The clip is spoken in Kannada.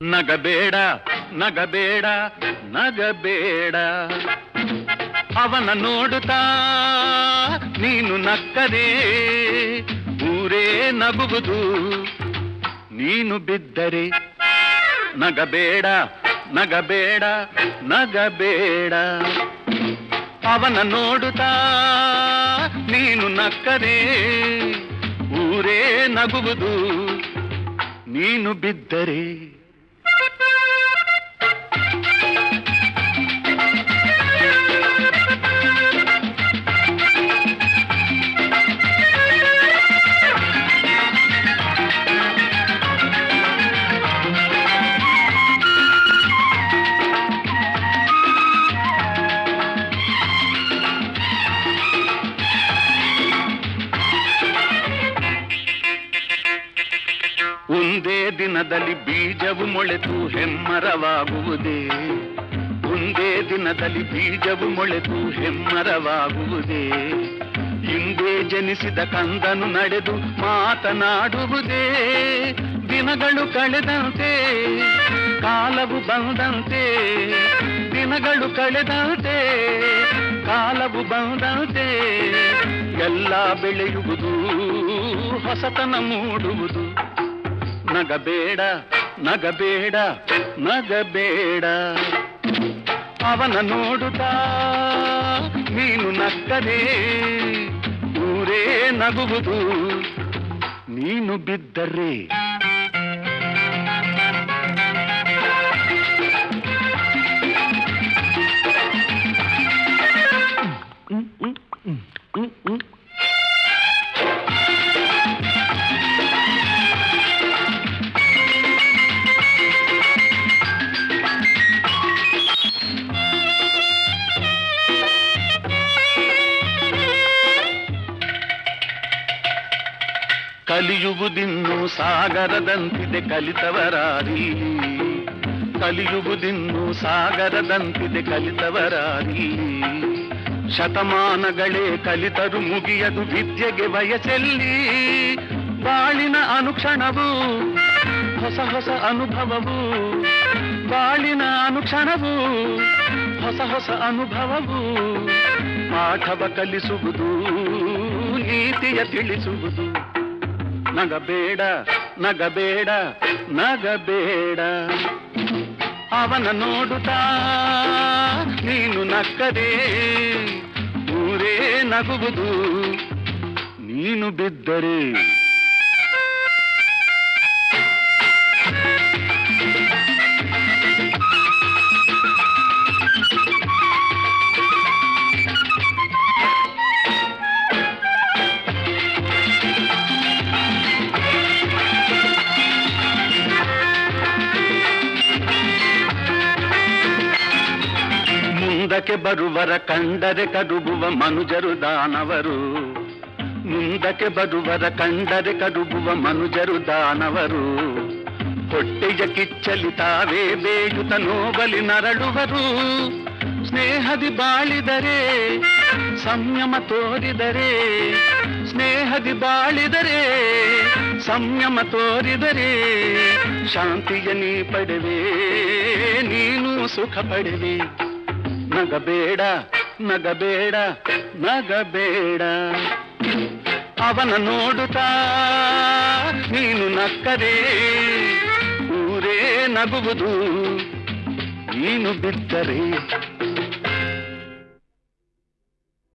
ನಗಬೇಡ ನಗಬೇಡ ನಗಬೇಡ ಅವನ ನೋಡುತ್ತಾ ನೀನು ನಕ್ಕರೆ ಊರೇ ನಗುವುದು ನೀನು ಬಿದ್ದರೆ ನಗಬೇಡ ನಗಬೇಡ ನಗಬೇಡ ಅವನ ನೋಡುತ್ತಾ ನೀನು ನಕ್ಕರೆ ಊರೇ ನಗುವುದು ನೀನು ಬಿದ್ದರೆ ಒಂದೇ ದಿನದಲ್ಲಿ ಬೀಜವು ಮೊಳೆತು ಹೆಮ್ಮರವಾಗುವುದೇ ಒಂದೇ ದಿನದಲ್ಲಿ ಬೀಜವು ಮೊಳೆತು ಹೆಮ್ಮರವಾಗುವುದೇ ಹಿಂದೆ ಜನಿಸಿದ ಕಂದನು ನಡೆದು ಮಾತನಾಡುವುದೇ ದಿನಗಳು ಕಳೆದಂತೆ ಕಾಲವು ಬಂದಂತೆ ದಿನಗಳು ಕಳೆದಂತೆ ಕಾಲವು ಬಂದಂತೆ ಎಲ್ಲ ಬೆಳೆಯುವುದು ಹೊಸತನ ಮೂಡುವುದು ನಗಬೇಡ ನಗಬೇಡ ನಗಬೇಡ ಅವನ ನೋಡುತ್ತಾ ನೀನು ನಕ್ಕರೆ ಊರೇ ನಗುವುದು ನೀನು ಬಿದ್ದರೆ ಕಲಿಯುವುದಿನ್ನು ಸಾಗರದಂತಿದೆ ಕಲಿತವರಾರಿ ಕಲಿಯುವುದಿನ್ನು ಸಾಗರದಂತಿದೆ ಕಲಿತವರಾರಿ ಶತಮಾನಗಳೇ ಕಲಿತರು ಮುಗಿಯದು ವಿದ್ಯೆಗೆ ವಯಸ್ಸಲ್ಲಿ ಬಾಳಿನ ಅನುಕ್ಷಣವು ಹೊಸ ಹೊಸ ಅನುಭವವು ಬಾಳಿನ ಅನುಕ್ಷಣವು ಹೊಸ ಹೊಸ ಅನುಭವವು ಪಾಠವ ಕಲಿಸುವುದು ನೀತಿಯ ತಿಳಿಸುವುದು ನಗಬೇಡ ನಗಬೇಡ ನಗಬೇಡ ಅವನ ನೋಡುತ್ತಾ ನೀನು ನಕ್ಕರೆ ಊರೇ ನಗುವುದು ನೀನು ಬಿದ್ದರೆ ಮುಂದಕ್ಕೆ ಬರುವರ ಕಂಡರೆ ಕಡುಬುವ ಮನುಜರು ದಾನವರು ಮುಂದಕ್ಕೆ ಬರುವರ ಕಂಡರೆ ಕಡುಬುವ ಮನುಜರು ದಾನವರು ಹೊಟ್ಟೆಯ ಕಿಚ್ಚಲಿ ತಾವೇ ಬೇಯುತ ನೋಬಲಿ ನರಳುವರು ಸ್ನೇಹದಿ ಬಾಳಿದರೆ ಸಂಯಮ ತೋರಿದರೆ ಸ್ನೇಹದಿ ಬಾಳಿದರೆ ಸಂಯಮ ತೋರಿದರೆ ಶಾಂತಿಯ ನೀ ಪಡೆವೆ ನೀನು ಸುಖ ಪಡೆವೆ ನಗಬೇಡ ನಗಬೇಡ ನಗಬೇಡ ಅವನ ನೋಡುತ್ತಾ ನೀನು ನಕ್ಕರೆ ಊರೇ ನಗುವುದು ನೀನು ಬಿದ್ದರೆ